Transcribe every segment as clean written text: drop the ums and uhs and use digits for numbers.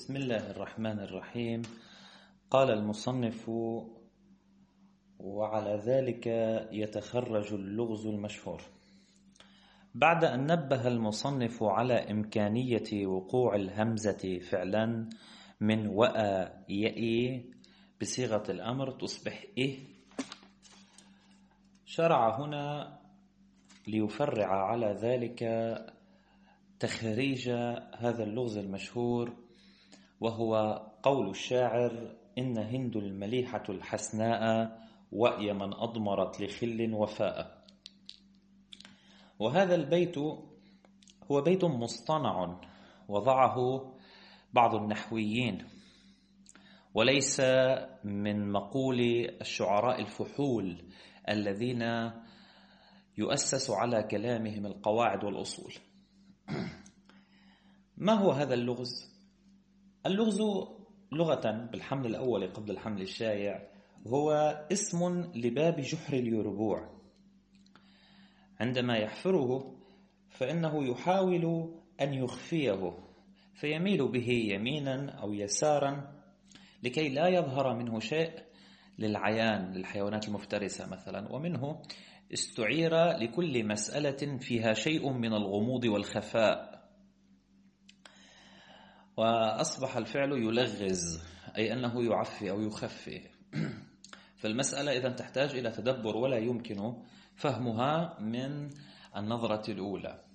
بسم الله الرحمن الرحيم. قال المصنف: وعلى ذلك يتخرج اللغز المشهور. بعد أن نبه المصنف على إمكانية وقوع الهمزة فعلا من وأ يئي بصيغة الأمر تصبح إيه، شرع هنا ليفرع على ذلك تخريج هذا اللغز المشهور، وهو قول الشاعر: إن هند المليحة الحسناء وأي من أضمرت لخل وفاء. وهذا البيت هو بيت مصطنع وضعه بعض النحويين، وليس من مقول الشعراء الفحول الذين يؤسس على كلامهم القواعد والأصول. ما هو هذا اللغز؟ اللغز لغة بالحمل الأول قبل الحمل الشائع هو اسم لباب جحر اليربوع. عندما يحفره فإنه يحاول أن يخفيه، فيميل به يمينا أو يسارا لكي لا يظهر منه شيء للعيان للحيوانات المفترسة مثلا، ومنه استعير لكل مسألة فيها شيء من الغموض والخفاء، وأصبح الفعل يلغز، أي أنه يعفي أو يخفي. فالمسألة إذا تحتاج إلى تدبر ولا يمكن فهمها من النظرة الأولى.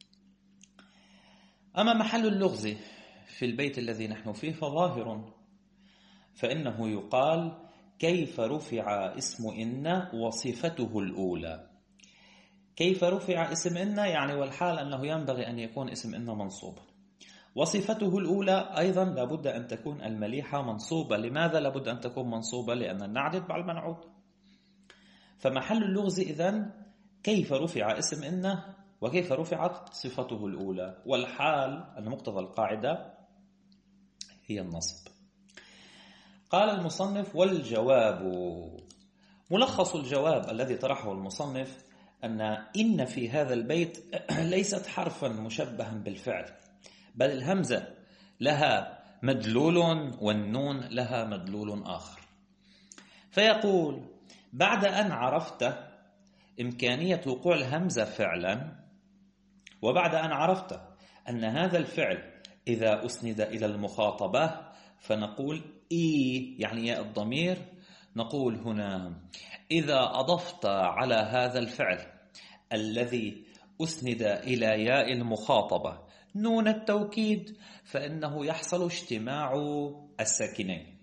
أما محل اللغز في البيت الذي نحن فيه فظاهر، فإنه يقال: كيف رفع اسم إن وصفته الأولى. كيف رفع اسم إن يعني والحال أنه ينبغي أن يكون اسم إن منصوبا، وصفته الأولى أيضا لابد أن تكون المليحة منصوبة. لماذا لابد أن تكون منصوبة؟ لأن النعت يتبع المنعوت. فمحل اللغز إذن كيف رفع اسم إن وكيف رفعت صفته الأولى، والحال أن مقتضى القاعدة هي النصب. قال المصنف: والجواب. ملخص الجواب الذي طرحه المصنف إن في هذا البيت ليست حرفا مشبها بالفعل، بل الهمزة لها مدلول والنون لها مدلول آخر. فيقول: بعد أن عرفت إمكانية وقوع الهمزة فعلا، وبعد أن عرفت أن هذا الفعل إذا أسند إلى المخاطبة فنقول إي يعني ياء الضمير، نقول هنا إذا أضفت على هذا الفعل الذي أسند إلى ياء المخاطبة نون التوكيد فإنه يحصل اجتماع الساكنين.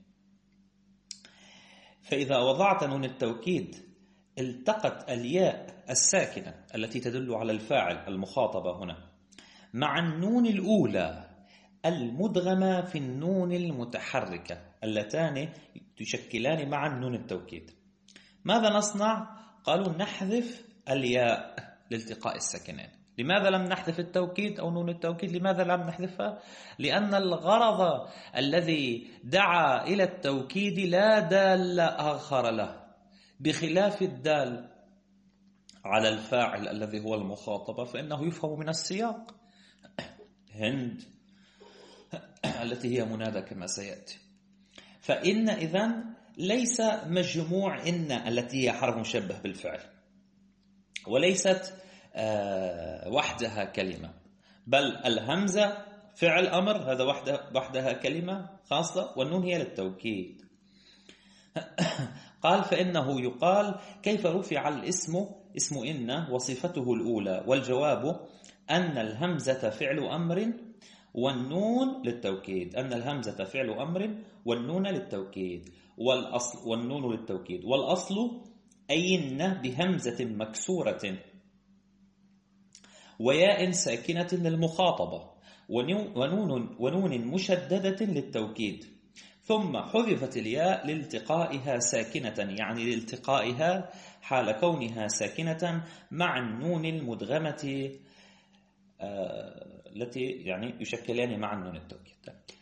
فإذا وضعت نون التوكيد التقت الياء الساكنة التي تدل على الفاعل المخاطبة هنا مع النون الأولى المدغمة في النون المتحركة، اللتان تشكلان مع النون التوكيد. ماذا نصنع؟ قالوا: نحذف الياء لالتقاء الساكنين. لماذا لم نحذف التوكيد أو نون التوكيد؟ لماذا لم نحذفها؟ لأن الغرض الذي دعا إلى التوكيد لا دال آخر له، بخلاف الدال على الفاعل الذي هو المخاطبة فإنه يفهم من السياق. هند التي هي منادى كما سيأتي. فإن إذن ليس مجموع إن التي هي حرف مشبه بالفعل، وليست وحدها كلمة، بل الهمزة فعل أمر هذا وحدها كلمة خاصة، والنون هي للتوكيد. قال: فإنه يقال: كيف رفع الاسم اسم إن وصفته الأولى، والجواب أن الهمزة فعل أمر والنون للتوكيد. أن الهمزة فعل أمر والنون للتوكيد، والنون للتوكيد، والأصل أي إن بهمزة مكسورة وياء ساكنة للمخاطبة ونون مشددة للتوكيد، ثم حذفت الياء لالتقائها ساكنة، يعني لالتقائها حال كونها ساكنة مع النون المدغمة التي يعني يشكلان مع النون التوكيد.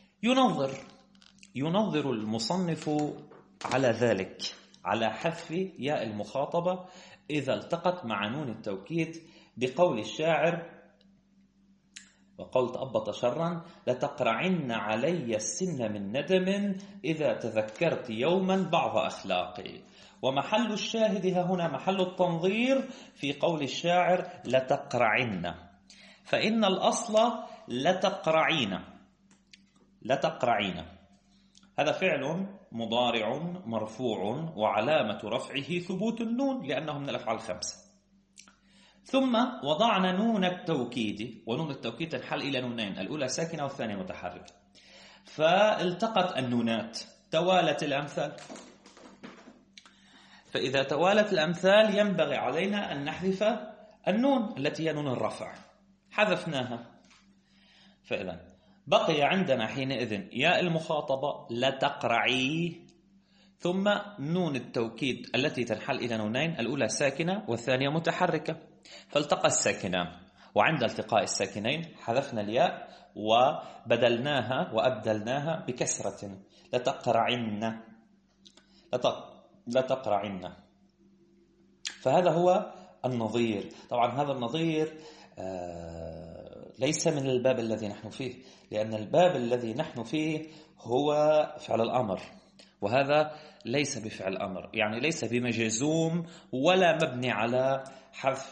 ينظر المصنف على ذلك، على حذف ياء المخاطبة إذا التقت مع نون التوكيد، بقول الشاعر: وقول تأبط شرا لتقرعن علي السن من ندم إذا تذكرت يوما بعض أخلاقي. ومحل الشاهد هنا محل التنظير في قول الشاعر لتقرعن، فإن الأصل لتقرعين. لتقرعين هذا فعل مضارع مرفوع وعلامة رفعه ثبوت النون لأنه من الأفعال الخمسة. ثم وضعنا نون التوكيد، ونون التوكيد تنحل إلى نونين، الأولى ساكنة والثانية متحركة، فالتقت النونات توالت الأمثال. فإذا توالت الأمثال ينبغي علينا أن نحذف النون التي هي نون الرفع، حذفناها. فإذا بقي عندنا حينئذ ياء المخاطبة لتقرعي، ثم نون التوكيد التي تنحل إلى نونين، الأولى ساكنة والثانية متحركة، فالتقى الساكنان، وعند التقاء الساكنين حذفنا الياء وبدلناها وأبدلناها بكسرة لتقرعن. لتقرعن. فهذا هو النظير. طبعا هذا النظير ليس من الباب الذي نحن فيه، لأن الباب الذي نحن فيه هو فعل الأمر، وهذا ليس بفعل أمر، يعني ليس بمجزوم ولا مبني على حذف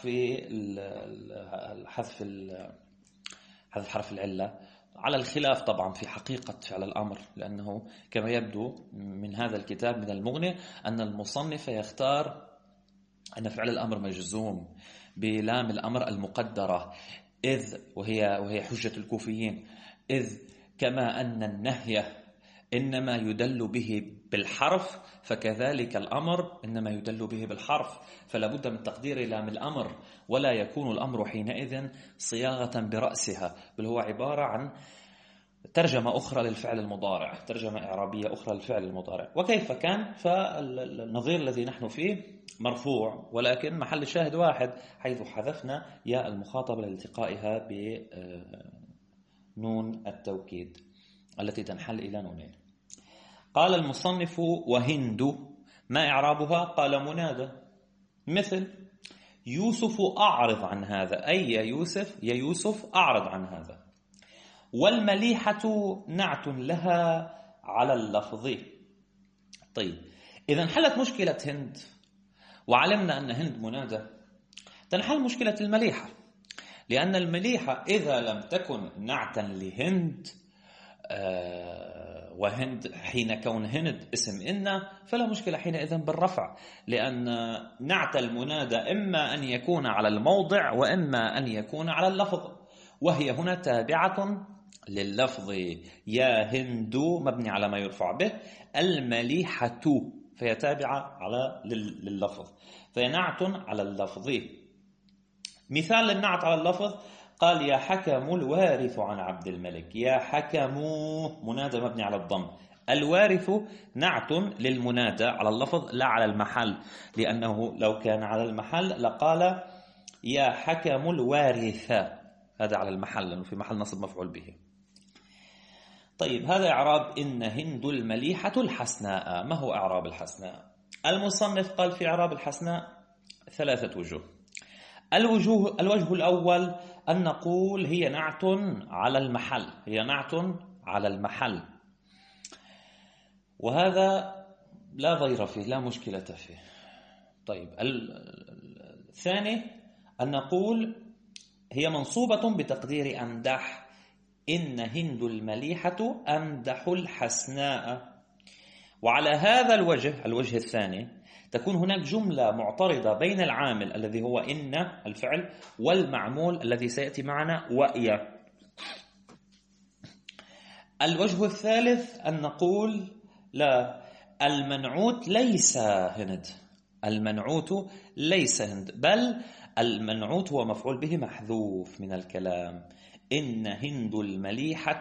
حرف العلة، على الخلاف طبعا في حقيقة فعل الأمر، لأنه كما يبدو من هذا الكتاب من المغني أن المصنف يختار أن فعل الأمر مجزوم بلام الأمر المقدرة، وهي حجة الكوفيين، إذ كما أن النهي إنما يدل به بالحرف فكذلك الأمر إنما يدل به بالحرف، فلا بد من تقدير لام الأمر، ولا يكون الأمر حينئذ صياغة برأسها، بل هو عبارة عن ترجمة أخرى للفعل المضارع، ترجمة إعرابية أخرى للفعل المضارع. وكيف كان؟ فالنظير الذي نحن فيه مرفوع، ولكن محل الشاهد واحد، حيث حذفنا ياء المخاطبة لالتقائها بنون التوكيد التي تنحل إلى نونين. قال المصنف وهند ما إعرابها؟ قال منادى، مثل يوسف أعرض عن هذا، أي يا يوسف أعرض عن هذا. والمليحة نعت لها على اللفظ. طيب إذا انحلت مشكلة هند وعلمنا أن هند منادى، تنحل مشكلة المليحة، لأن المليحة إذا لم تكن نعتا لهند وهند حين كون هند اسم إن، فلا مشكلة حينئذ بالرفع، لأن نعت المنادى إما أن يكون على الموضع وإما أن يكون على اللفظ، وهي هنا تابعة لللفظ. يا هند مبني على ما يرفع به، المليحة فهي تابعة على لللفظ، فهي نعت على اللفظ. مثال للنعت على اللفظ قال يا حكم الوارث عن عبد الملك، يا حكم منادى مبني على الضم، الوارث نعت للمنادى على اللفظ لا على المحل، لأنه لو كان على المحل لقال يا حكم الوارث، هذا على المحل لأنه في محل نصب مفعول به. طيب هذا إعراب إن هند المليحة الحسناء. ما هو إعراب الحسناء؟ المصنف قال في إعراب الحسناء 3 وجوه. الوجه الأول أن نقول هي نعت على المحل، هي نعت على المحل، وهذا لا ضير فيه، لا مشكلة فيه. طيب الثاني أن نقول هي منصوبة بتقدير أمدح، إن هند المليحة أمدح الحسناء. وعلى هذا الوجه الثاني تكون هناك جملة معترضة بين العامل الذي هو إن الفعل والمعمول الذي سيأتي معنا وإيا. الوجه الثالث أن نقول لا، المنعوت ليس هند، المنعوت ليس هند، بل المنعوت هو مفعول به محذوف من الكلام، إن هند المليحة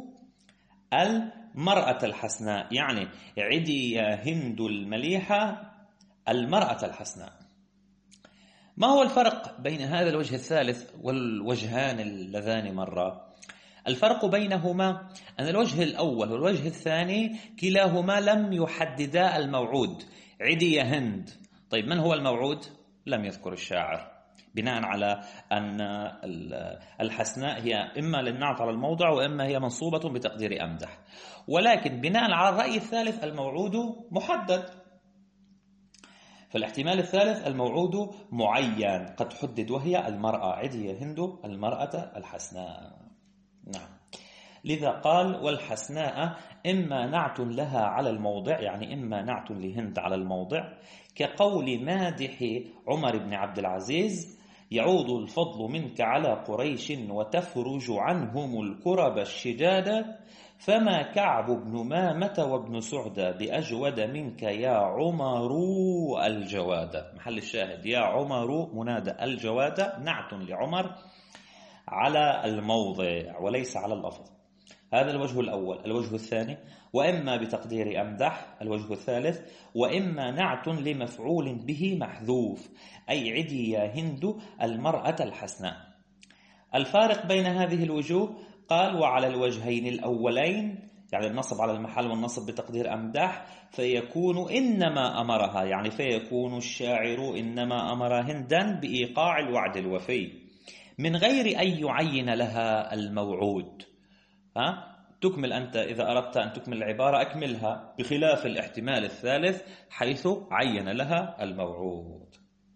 المرأة الحسناء، يعني عدي يا هند المليحة المرأة الحسناء. ما هو الفرق بين هذا الوجه الثالث والوجهان اللذان مرة؟ الفرق بينهما أن الوجه الأول والوجه الثاني كلاهما لم يحددا الموعود، عدي يا هند. طيب من هو الموعود؟ لم يذكر الشاعر. بناء على أن الحسناء هي إما للنعت على الموضع وإما هي منصوبة بتقدير أمدح. ولكن بناء على الرأي الثالث الموعود محدد، فالاحتمال الثالث الموعود معين قد حدد وهي المرأة، عدي يا هند المرأة الحسناء. نعم. لذا قال والحسناء إما نعت لها على الموضع، يعني إما نعت لهند على الموضع، كقول مادح عمر بن عبد العزيز يعود الفضل منك على قريش وتفرج عنهم الكرب الشجاد، فما كعب بن مامة وابن سعد بأجود منك يا عمر الجواد. محل الشاهد يا عمر منادى، الجواد نعت لعمر على الموضع وليس على اللفظ. هذا الوجه الأول. الوجه الثاني وإما بتقدير أمدح. الوجه الثالث وإما نعت لمفعول به محذوف، أي عدي يا هند المرأة الحسناء. الفارق بين هذه الوجوه قال وعلى الوجهين الأولين، يعني النصب على المحل والنصب بتقدير أمدح، فيكون إنما أمرها، يعني فيكون الشاعر إنما أمر هندا بإيقاع الوعد الوفي من غير أن يعين لها الموعود. تكمل أنت إذا أردت أن تكمل العبارة أكملها، بخلاف الاحتمال الثالث حيث عين لها الموعود.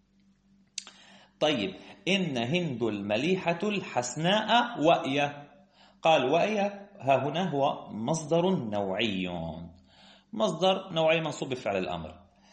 طيب إن هند المليحة الحسناء وأية. قال وأية ها هنا هو مصدر نوعي، مصدر نوعي منصوب بفعل الأمر.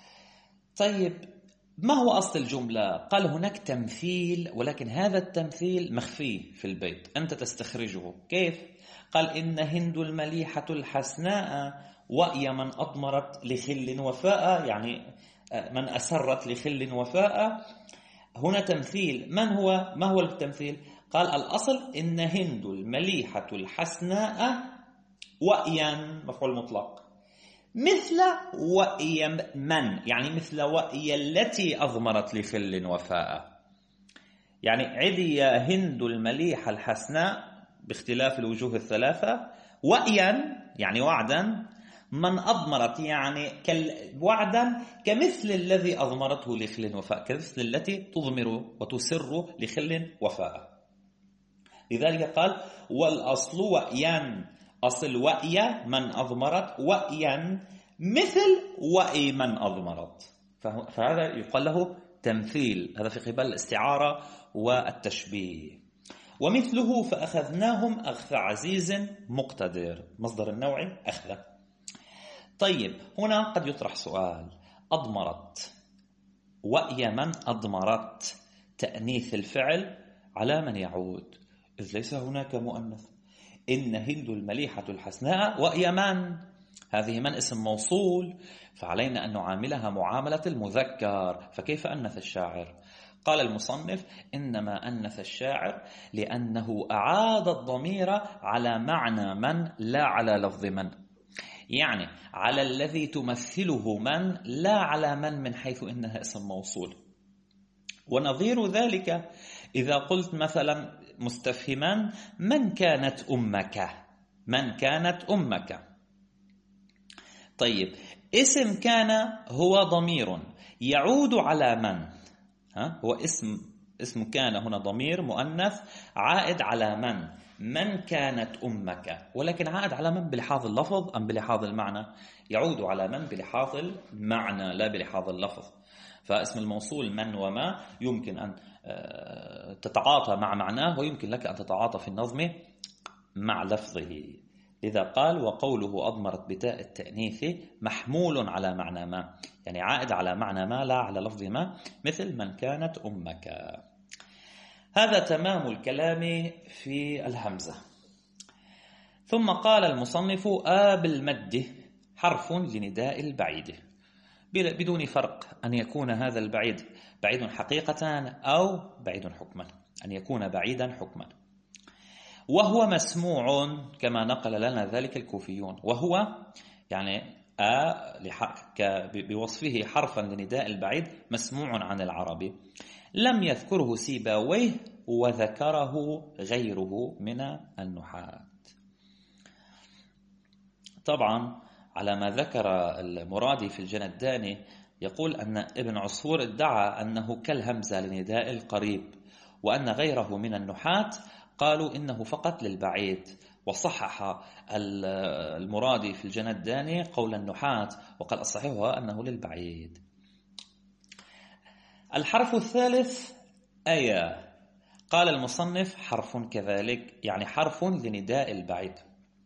طيب ما هو أصل الجملة؟ قال هناك تمثيل، ولكن هذا التمثيل مخفي في البيت، أنت تستخرجه. كيف؟ قال إن هند المليحة الحسناء وأي من أضمرت لخل وفاء، يعني من أسرت لخل وفاء. هنا تمثيل. ما هو التمثيل؟ قال الأصل إن هند المليحة الحسناء وأيا مفعول مطلق مثل وأي من، يعني مثل وأي التي أضمرت لخل وفاء. يعني عدي يا هند المليحة الحسناء باختلاف الوجوه الثلاثة، وأيا يعني وعدا، من أضمرت يعني وعدا كمثل الذي أضمرته لخل وفاء، كمثل التي تضمر وتسر لخل وفاء. لذلك قال والأصل وأيا، أصل وأي من أضمرت، وأيا مثل وأي من أضمرت. فهذا يقال له تمثيل، هذا في قبال الاستعارة والتشبيه. ومثله فأخذناهم أخذ عزيز مقتدر، مصدر النوعي أخذ. طيب هنا قد يطرح سؤال، أضمرت وأي من أضمرت تأنيث الفعل على من يعود؟ إذ ليس هناك مؤنث. إن هند المليحة الحسناء وأي من، هذه من اسم موصول، فعلينا أن نعاملها معاملة المذكر، فكيف أنث الشاعر؟ قال المصنف إنما أنث الشاعر لأنه أعاد الضمير على معنى من لا على لفظ من، يعني على الذي تمثله من لا على من حيث إنها اسم موصول. ونظير ذلك إذا قلت مثلا مستفهما من كانت أمك، من كانت أمك. طيب اسم كان هو ضمير يعود على من، هو اسم كان هنا ضمير مؤنث عائد على من كانت أمك، ولكن عائد على من بلحاظ اللفظ أم بلحاظ المعنى؟ يعود على من بلحاظ المعنى لا بلحاظ اللفظ. فاسم الموصول من وما يمكن أن تتعاطى مع معناه، ويمكن لك أن تتعاطى في النظم مع لفظه. إذا قال وقوله أضمرت بتاء التأنيث محمول على معنى ما، يعني عائد على معنى ما لا على لفظ ما، مثل من كانت أمك. هذا تمام الكلام في الهمزة. ثم قال المصنف بالمد حرف لنداء البعيد، بدون فرق أن يكون هذا البعيد بعيد حقيقة أو بعيد حكما، أن يكون بعيدا حكما. وهو مسموع كما نقل لنا ذلك الكوفيون، وهو يعني بوصفه حرفا لنداء البعيد مسموع عن العرب، لم يذكره سيبويه وذكره غيره من النحاة. طبعا على ما ذكر المرادي في الجنداني، يقول أن ابن عصفور ادعى أنه كالهمزة لنداء القريب، وأن غيره من النحاة قالوا إنه فقط للبعيد، وصحح المرادي في الجنداني قول النحاة وقال الصحيح هو أنه للبعيد. الحرف الثالث أيا، قال المصنف حرف كذلك، يعني حرف لنداء البعيد.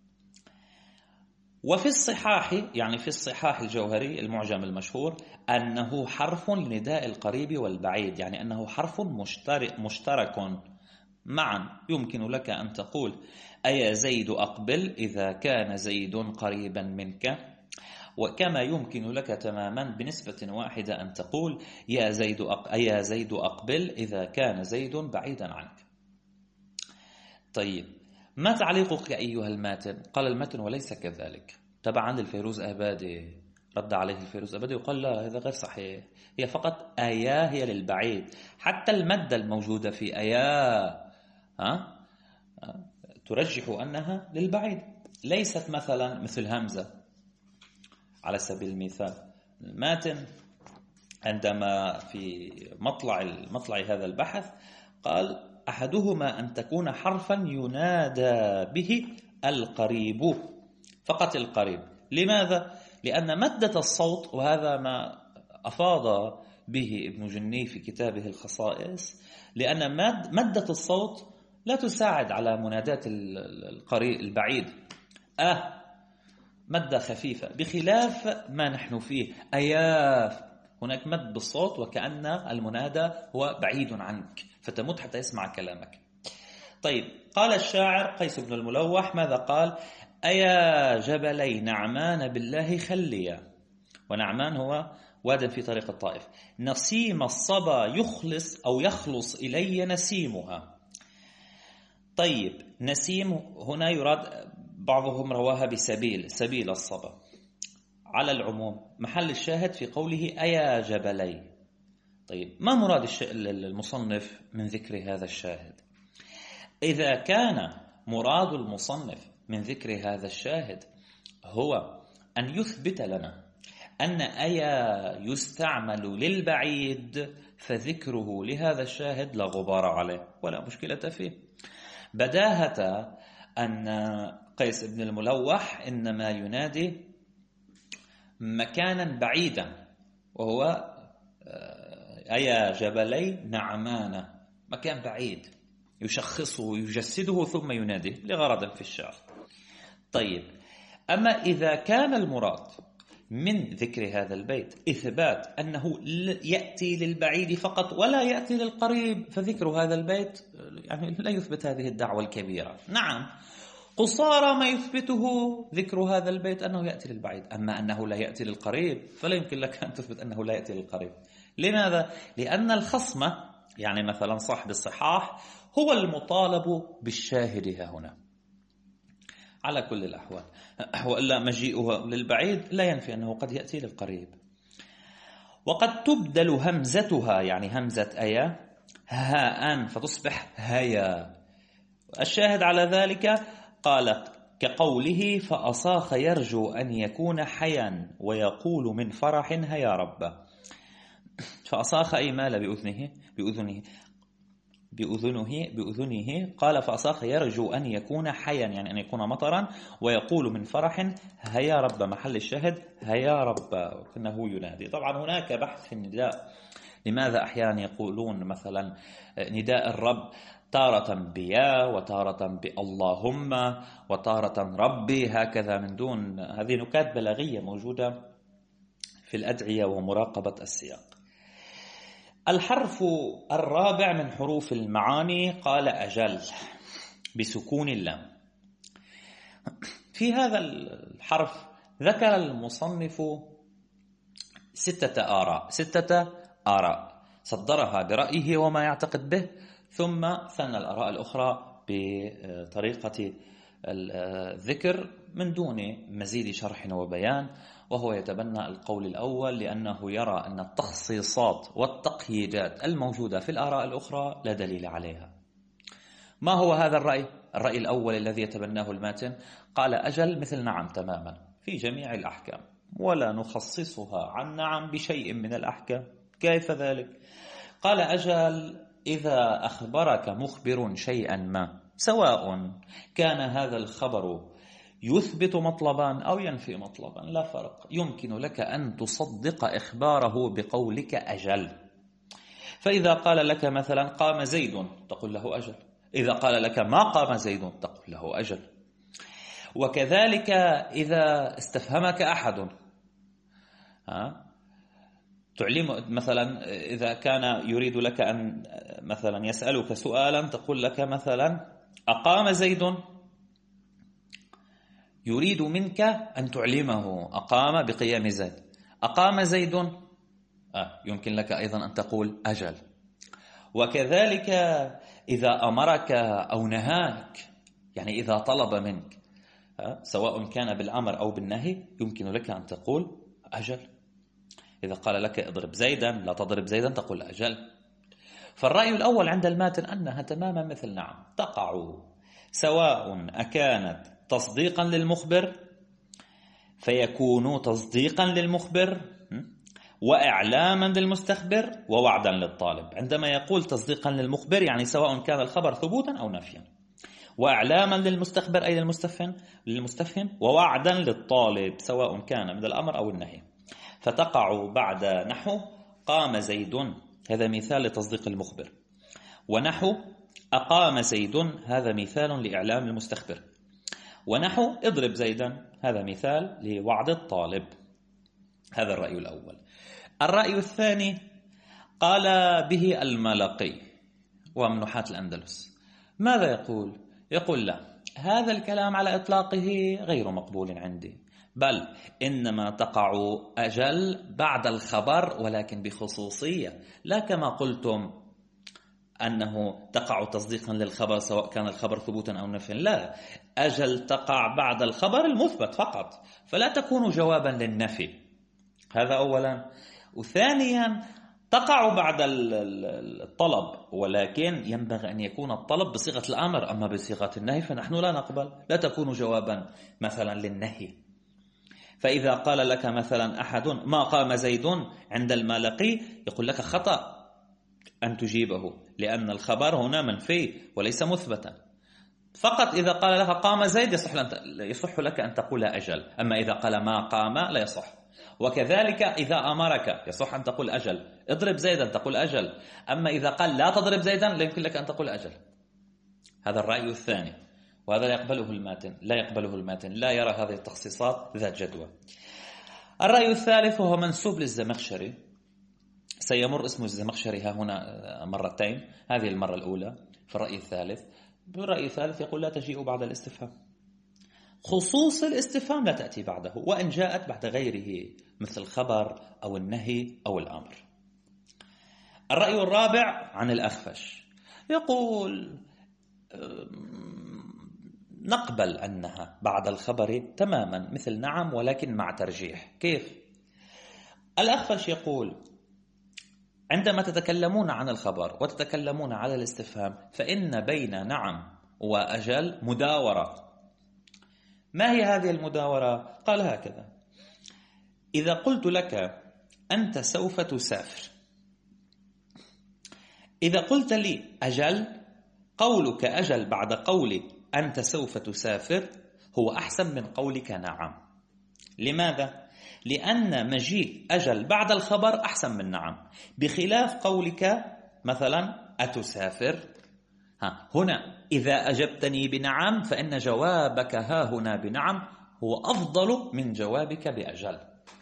وفي الصحاح، يعني في الصحاح الجوهري المعجم المشهور، أنه حرف لنداء القريب والبعيد، يعني أنه حرف مشترك معا. يمكن لك أن تقول أيا زيد أقبل إذا كان زيد قريبا منك، وكما يمكن لك تماما بنسبة واحدة أن تقول يا زيد أقبل إذا كان زيد بعيدا عنك. طيب، ما تعليقك أيها الماتن؟ قال الماتن وليس كذلك، تبعا للفيروز أبادي. رد عليه الفيروز أبادي وقال لا، هذا غير صحيح، هي فقط أيا هي للبعيد. حتى المادة الموجودة في أيا ترجح أنها للبعيد، ليست مثلا مثل همزة. على سبيل المثال الماتن عندما في مطلع هذا البحث قال أحدهما أن تكون حرفا ينادى به القريب، فقط القريب. لماذا؟ لأن مادة الصوت، وهذا ما أفاض به ابن جني في كتابه الخصائص، لأن مادة الصوت لا تساعد على مناداة البعيد. مادة خفيفة، بخلاف ما نحن فيه أياف، هناك مد بالصوت وكأن المنادى هو بعيد عنك، فتمد حتى يسمع كلامك. طيب، قال الشاعر قيس بن الملوح ماذا قال؟ أيا جبلي نعمان بالله خليا، ونعمان هو واد في طريق الطائف، نسيم الصبا يخلص إلي نسيمها. طيب، نسيم هنا يراد، بعضهم رواها سبيل الصبا. على العموم محل الشاهد في قوله أيا جبلي. طيب، ما مراد المصنف من ذكر هذا الشاهد؟ إذا كان مراد المصنف من ذكر هذا الشاهد هو أن يثبت لنا أن أيا يستعمل للبعيد، فذكره لهذا الشاهد لا غبار عليه ولا مشكلة فيه. بداهة أن قيس بن الملوح إنما ينادي مكانا بعيدا، وهو أيا جبلي نعمان، مكان بعيد يشخصه ويجسده ثم يناديه لغرض في الشعر. طيب، أما إذا كان المراد من ذكر هذا البيت إثبات أنه يأتي للبعيد فقط ولا يأتي للقريب، فذكر هذا البيت يعني لا يثبت هذه الدعوة الكبيرة. نعم، قصارى ما يثبته ذكر هذا البيت أنه يأتي للبعيد، أما أنه لا يأتي للقريب فلا يمكن لك أن تثبت أنه لا يأتي للقريب. لماذا؟ لأن الخصم، يعني مثلا صاحب الصحاح، هو المطالب بالشاهد هنا على كل الأحوال، وإلا مجيئه للبعيد لا ينفي أنه قد يأتي للقريب. وقد تبدل همزتها، يعني همزة أيا، هاء فتصبح هيا. الشاهد على ذلك قال كقوله فأصاخ يرجو أن يكون حيا ويقول من فرح هيا رب. فأصاخ أي مال بأذنه قال فأصاخ يرجو أن يكون حيا، يعني أن يكون مطرا، ويقول من فرح هيا رب، محل الشاهد هيا رب، إنه ينادي. طبعا هناك بحث في النداء، لماذا أحيانا يقولون مثلا نداء الرب تارة بيا وتارة باللهم وتارة ربي، هكذا من دون، هذه نكات بلاغية موجودة في الأدعية ومراقبة السياق. الحرف الرابع من حروف المعاني قال أجل بسكون اللام. في هذا الحرف ذكر المصنف ستة آراء صدرها برأيه وما يعتقد به، ثم ثنى الآراء الأخرى بطريقة الذكر من دون مزيد شرح وبيان. وهو يتبنى القول الأول لأنه يرى أن التخصيصات والتقييدات الموجودة في الآراء الأخرى لا دليل عليها. ما هو هذا الرأي؟ الرأي الأول الذي يتبناه الماتن قال أجل مثل نعم تماما في جميع الأحكام، ولا نخصصها عن نعم بشيء من الأحكام. كيف ذلك؟ قال أجل إذا أخبرك مخبر شيئا ما، سواء كان هذا الخبر يثبت مطلبا أو ينفي مطلبا لا فرق، يمكن لك أن تصدق إخباره بقولك أجل. فإذا قال لك مثلا قام زيد تقول له أجل، إذا قال لك ما قام زيد تقول له أجل. وكذلك إذا استفهمك أحد تعلم مثلا، إذا كان يريد لك أن مثلا يسألك سؤالا تقول لك مثلا أقام زيد، يريد منك أن تعلمه أقام بقيام زيد. أقام زيد يمكن لك أيضا أن تقول أجل. وكذلك إذا أمرك أو نهاك، يعني إذا طلب منك سواء كان بالأمر أو بالنهي يمكن لك أن تقول أجل. إذا قال لك اضرب زيدا لا تضرب زيدا تقول أجل. فالرأي الأول عند الماتن أنها تماما مثل نعم، تقع سواء أكانت تصديقا للمخبر فيكون تصديقا للمخبر وإعلاما للمستخبر ووعدا للطالب. عندما يقول تصديقا للمخبر يعني سواء كان الخبر ثبوتا أو نفيا، وإعلاما للمستخبر أي للمستفهم، ووعدا للطالب سواء كان من الأمر أو النهي. فتقع بعد نحو قام زيد، هذا مثال لتصديق المخبر، ونحو أقام زيد هذا مثال لإعلام المستخبر، ونحو اضرب زيدا هذا مثال لوعد الطالب. هذا الرأي الأول. الرأي الثاني قال به الملقي ومن نحاة الأندلس. ماذا يقول؟ يقول لا، هذا الكلام على إطلاقه غير مقبول عندي، بل إنما تقع أجل بعد الخبر ولكن بخصوصية، لا كما قلتم أنه تقع تصديقا للخبر سواء كان الخبر ثبوتا أو نفيا. لا، أجل تقع بعد الخبر المثبت فقط، فلا تكون جوابا للنفي. هذا أولا. وثانيا تقع بعد الطلب، ولكن ينبغي أن يكون الطلب بصيغة الأمر، أما بصيغة النهي فنحن لا نقبل، لا تكون جوابا مثلا للنهي. فإذا قال لك مثلا أحد ما قام زيد عند المالقي يقول لك خطأ أن تجيبه، لأن الخبر هنا منفي وليس مثبتا. فقط إذا قال لك قام زيد يصح لك أن تقول أجل، أما إذا قال ما قام لا يصح. وكذلك إذا أمرك يصح أن تقول أجل، اضرب زيدا تقول أجل، أما إذا قال لا تضرب زيدا لا يمكن لك أن تقول أجل. هذا الرأي الثاني، وهذا لا يقبله الماتن، لا يرى هذه التخصيصات ذات جدوى. الرأي الثالث وهو منسوب للزمخشري، سيمر اسم الزمخشري ها هنا مرتين، هذه المرة الأولى في الرأي الثالث. بالرأي الثالث يقول لا تجيء بعد الاستفهام، خصوص الاستفهام لا تأتي بعده، وإن جاءت بعد غيره مثل الخبر أو النهي أو الأمر. الرأي الرابع عن الأخفش، يقول نقبل أنها بعد الخبر تماما مثل نعم ولكن مع ترجيح. كيف؟ الأخفش يقول عندما تتكلمون عن الخبر وتتكلمون على الاستفهام فإن بين نعم وأجل مداورة. ما هي هذه المداورة؟ قال هكذا: إذا قلت لك أنت سوف تسافر، إذا قلت لي أجل، قولك أجل بعد قولي أنت سوف تسافر هو أحسن من قولك نعم. لماذا؟ لأن مجيء أجل بعد الخبر أحسن من نعم، بخلاف قولك مثلا أتسافر. هنا إذا أجبتني بنعم فإن جوابك ها هنا بنعم هو أفضل من جوابك بأجل.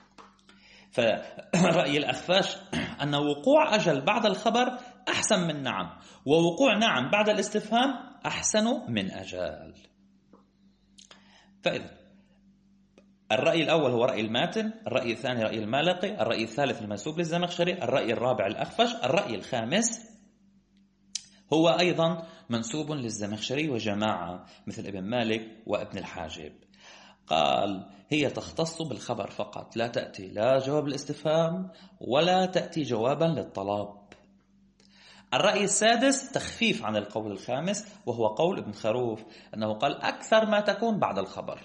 فرأي الأخفاش أن وقوع أجل بعد الخبر أحسن من نعم، ووقوع نعم بعد الاستفهام أحسن من أجل. فإذا الرأي الأول هو رأي الماتن، الرأي الثاني رأي المالقي، الرأي الثالث المنسوب للزمخشري، الرأي الرابع الأخفش، الرأي الخامس هو أيضا منسوب للزمخشري وجماعة مثل ابن مالك وابن الحاجب. قال هي تختص بالخبر فقط، لا تأتي لا جواب الاستفهام ولا تأتي جوابا للطلب. الرأي السادس تخفيف عن القول الخامس، وهو قول ابن خروف أنه قال أكثر ما تكون بعد الخبر،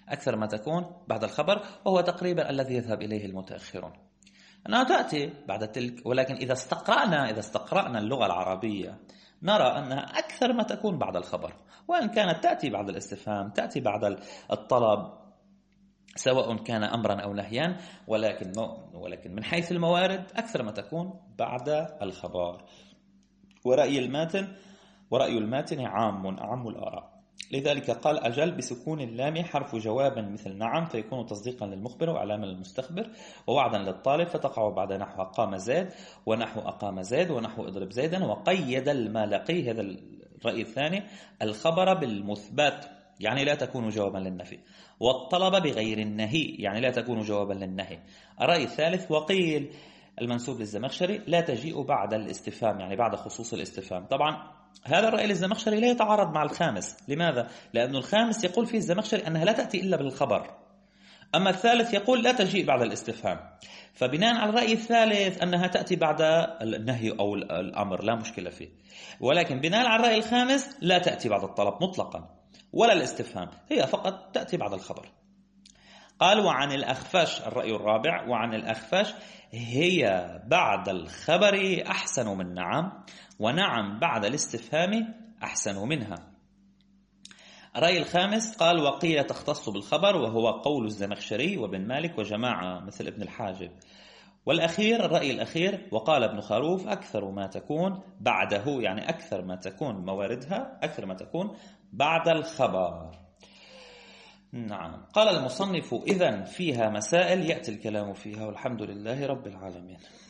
أكثر ما تكون بعد الخبر، وهو تقريبا الذي يذهب إليه المتأخرون أنها تأتي بعد تلك. ولكن إذا استقرأنا اللغة العربية نرى أنها أكثر ما تكون بعد الخبر، وإن كانت تأتي بعد الاستفهام، تأتي بعد الطلب، سواء كان أمرا أو نهيا، ولكن من حيث الموارد أكثر ما تكون بعد الخبر. ورأي الماتن عام الآراء. لذلك قال: أجل بسكون اللام حرف جواب مثل نعم، فيكون تصديقا للمخبر وعلاما للمستخبر ووعدا للطالب، فتقع بعد نحو قام زيد ونحو أقام زيد ونحو اضرب زيدا. وقيد المالقي، هذا الرأي الثاني، الخبر بالمثبت يعني لا تكون جوابا للنفي، والطلب بغير النهي يعني لا تكون جوابا للنهي. الرأي الثالث: وقيل المنسوب للزمخشري لا تجيء بعد الاستفهام يعني بعد خصوص الاستفهام. طبعا هذا الرأي للزمخشري لا يتعارض مع الخامس. لماذا؟ لأن الخامس يقول فيه الزمخشري أنها لا تأتي إلا بالخبر، أما الثالث يقول لا تجيء بعد الاستفهام. فبناء على الرأي الثالث أنها تأتي بعد النهي أو الأمر لا مشكلة فيه، ولكن بناء على الرأي الخامس لا تأتي بعد الطلب مطلقا ولا الاستفهام، هي فقط تأتي بعد الخبر. قال: وعن الأخفش، الرأي الرابع، وعن الأخفش هي بعد الخبر أحسن من نعم، ونعم بعد الاستفهام أحسن منها. الرأي الخامس قال: وقيل تختص بالخبر، وهو قول الزمخشري وابن مالك وجماعة مثل ابن الحاجب. والأخير، الرأي الأخير، وقال ابن خروف: أكثر ما تكون بعده يعني أكثر ما تكون مواردها، أكثر ما تكون بعد الخبر. نعم. قال المصنف: إذن فيها مسائل يأتي الكلام فيها، والحمد لله رب العالمين.